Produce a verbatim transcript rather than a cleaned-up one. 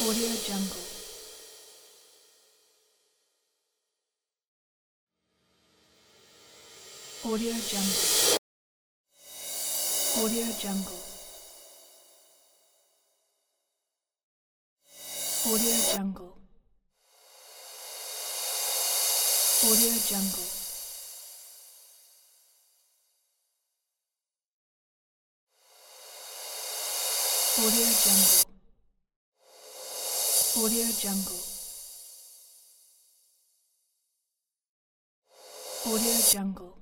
Audio Jungle. Audio Jungle. Audio Jungle. Audio Jungle. Audio Jungle. Audio Jungle. Audio Jungle. Audio Jungle.